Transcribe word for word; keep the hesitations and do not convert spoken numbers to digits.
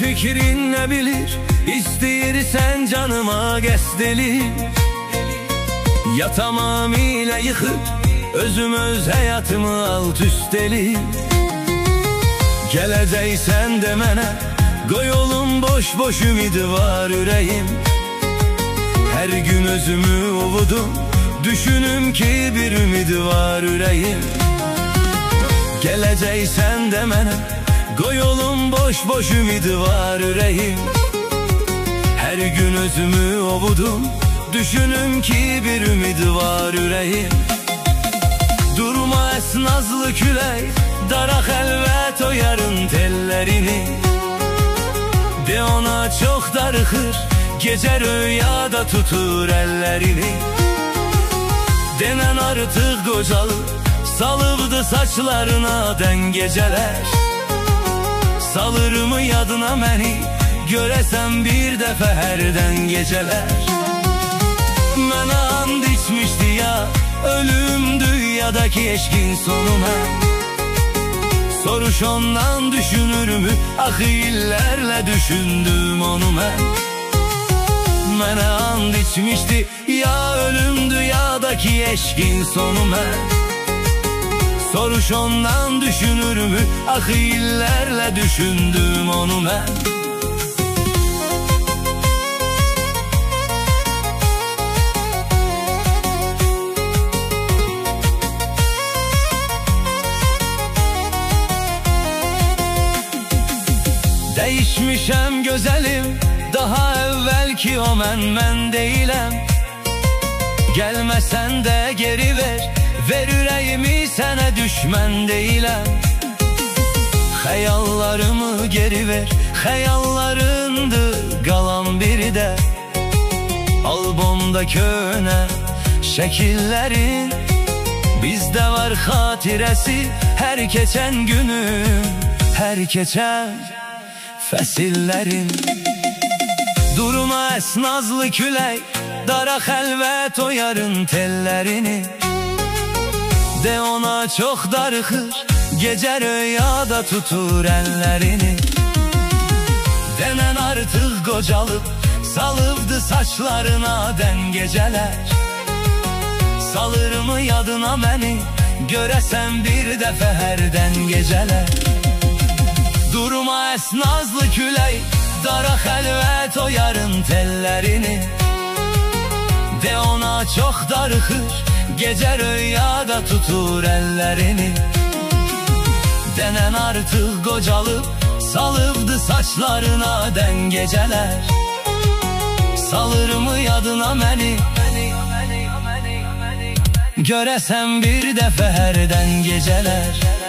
fikrin ne bilir, İstəyirsən canıma qəsd elir. Ya tamamilə yıxıb özüm öz həyatımı alt üst elir. Gələcəksən de mənə, qoy olum boş boş ümidi var ürəyim. Hər gün özümü ovudum, düşünüm ki bir ümidi var ürəyim. Gələcəksən de mənə, qoy olum boş boş ümidi var ürəyim. Her gün özümü ovudum, düşünüm ki bir ümidi var ürəyim. Durma es nazlı külək, dara xəlvət o yarın tellərini. De ona çox darıxır, gecə rüyada tutur əllərini. Denən artıq qocalıb, salıbdı saçlarına dən gecələr. Salırmı yadına məni, görəsən bir dəfə hərdən gecələr. Mənə and içmişdi ya, ölümdü ya da ki eşkin sonu mən. Soruş ondan düşünürmü, axı illərlə düşündüm onu mən. Mənə and içmişdi ya, ölümdü ya da ki eşkin sonu mən. Soruş ondan düşünürmü, axı illərlə düşündüm onu mən. Dəyişmişəm gözəlim, daha əvvəl ki o mən, mən deyiləm. Gəlməsən də geri ver, ver ürəyimi sənə düşmən deyiləm. Xəyallarımı geri ver, xəyallarındır qalan biri də. Albomda könə şəkillərin, bizdə var xatirəsi. Hər keçən günüm, hər keçən fəsillərin. Durma es nazlı külək, dara xəlvət o yarın tellərini. De ona çox darıxır, gecə rüyada tutur əllərini. Denən artıq qocalıb, salıbdı saçlarına dən gecələr. Salırmı yadına məni, görəsən bir dəfə hərdən gecələr. Durma es nazlı külək, dara xəlvət o yarın tellərini. De ona çox darıxır, gecə rüyada tutur əllərini. Denən artıq qocalıb, salıbdı saçlarına dən gecələr. Salırmı yadına məni, görəsən bir dəfə hərdən gecələr.